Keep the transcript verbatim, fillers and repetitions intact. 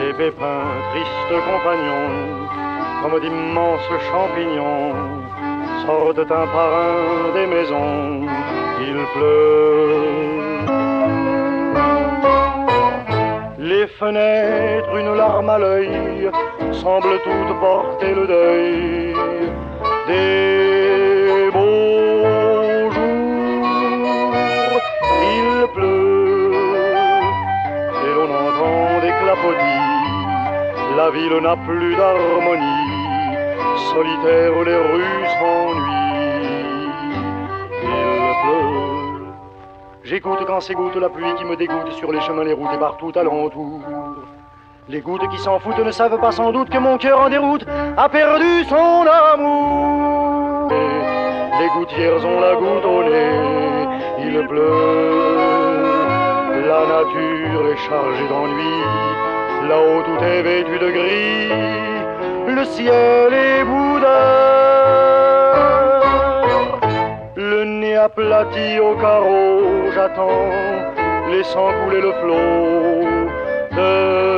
Les pépins, tristes compagnons, comme d'immenses champignons, sortent un par un des maisons. Il pleut. Les fenêtres, une larme à l'œil, semblent toutes porter le deuil des beaux jours. Il pleut et l'on entend des clapotis. La ville n'a plus d'harmonie, solitaire les rues s'ennuient. Il pleut. J'écoute quand s'égoutte la pluie qui me dégoûte sur les chemins, les routes et partout alentour. Les gouttes qui s'en foutent ne savent pas sans doute que mon cœur en déroute a perdu son amour. Les gouttières ont la goutte au nez, il pleut. La nature est chargée d'ennui, là-haut tout est vêtu de gris, le ciel est boudeur. Le nez aplati au carreau, j'attends, laissant couler le flot de